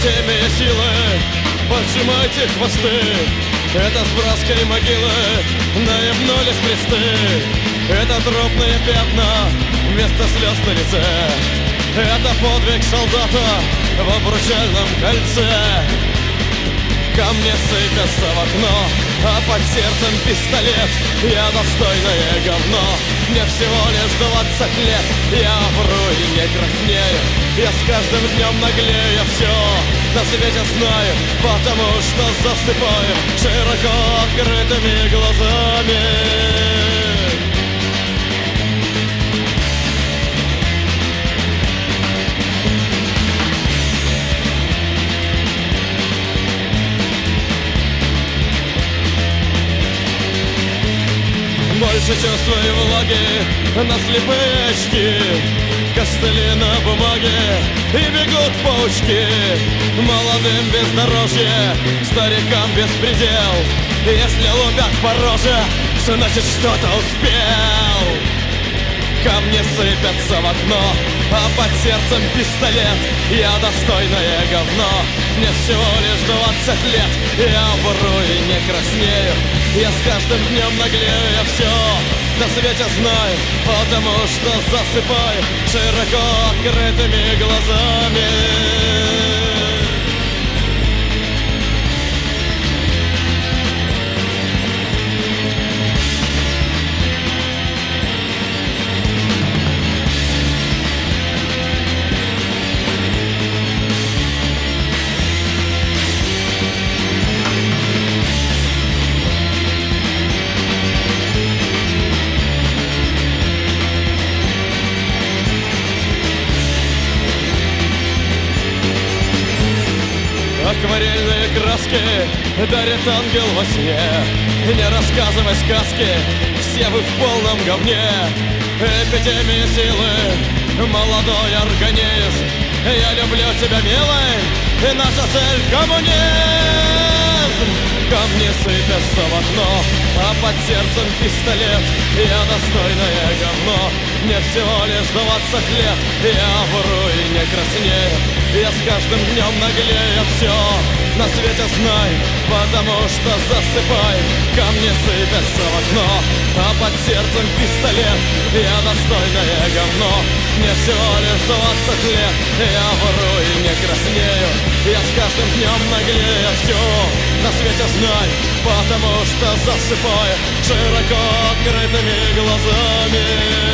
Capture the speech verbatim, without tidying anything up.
эпидемия силы, поджимайте хвосты. Это с братской могилы наебнулись кресты. Это дробные пятна вместо слез на лице. Это подвиг солдата в обручальном кольце. Камни сыпятся в окно, а под сердцем пистолет. Я достойное говно, мне всего лишь двадцать лет. Я вру и не краснею, я с каждым днем наглею. Я все на свете знаю, потому что засыпаю широко открытыми глазами. Больше чувства и влаги на слепые очки, костыли на бумаге и бегут паучки. Молодым бездорожье, старикам беспредел. Если лупят по роже, значит что-то успел. Камни сыпятся в окно, а под сердцем пистолет. Я достойное говно, мне всего лишь двадцать лет. Я вру и не краснею, я с каждым днем наглею. Я все на свете знаю, потому что засыпаю широко открытыми глазами. Акварельные краски дарит ангел во сне. Не рассказывай сказки, все вы в полном говне. Эпидемия силы, молодой организм. Я люблю тебя, милый, и наша цель — коммунизм. Камни сыпятся в окно, а под сердцем пистолет. Я достойное говно, мне всего лишь двадцать лет. Я вру и не краснею, я с каждым днем наглею. Все на свете знаю, потому что засыпаю. Камни сыпятся в окно, а под сердцем пистолет. Я достойное говно, мне всего лишь двадцать лет. Я вру и не краснею, я с каждым днем наглею. Все на свете знаю, потому что засыпаю широко открытыми глазами.